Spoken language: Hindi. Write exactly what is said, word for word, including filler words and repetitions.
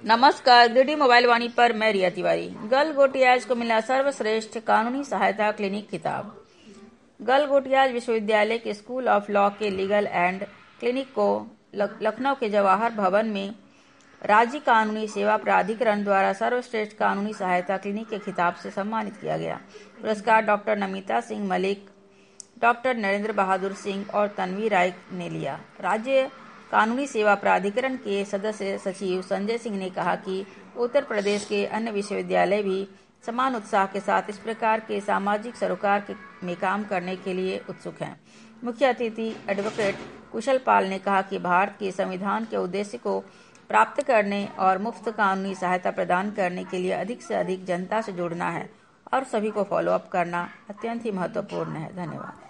नमस्कार, डी डी मोबाइल वाणी पर मैं रिया तिवारी। गलगोटियाज को मिला सर्वश्रेष्ठ कानूनी सहायता क्लिनिक खिताब। गलगोटियाज विश्वविद्यालय के स्कूल ऑफ लॉ के लीगल एंड क्लिनिक को लखनऊ के जवाहर भवन में राज्य कानूनी सेवा प्राधिकरण द्वारा सर्वश्रेष्ठ कानूनी सहायता क्लिनिक के खिताब से सम्मानित किया गया। पुरस्कार डॉक्टर नमिता सिंह मलिक, डॉक्टर नरेंद्र बहादुर सिंह और तन्वी राय ने लिया। राज्य कानूनी सेवा प्राधिकरण के सदस्य सचिव संजय सिंह ने कहा कि उत्तर प्रदेश के अन्य विश्वविद्यालय भी समान उत्साह के साथ इस प्रकार के सामाजिक सरोकार के में काम करने के लिए उत्सुक हैं। मुख्य अतिथि एडवोकेट कुशल पाल ने कहा कि भारत के संविधान के उद्देश्य को प्राप्त करने और मुफ्त कानूनी सहायता प्रदान करने के लिए अधिक से अधिक जनता से जुड़ना है और सभी को फॉलो अप करना अत्यंत ही महत्वपूर्ण है। धन्यवाद।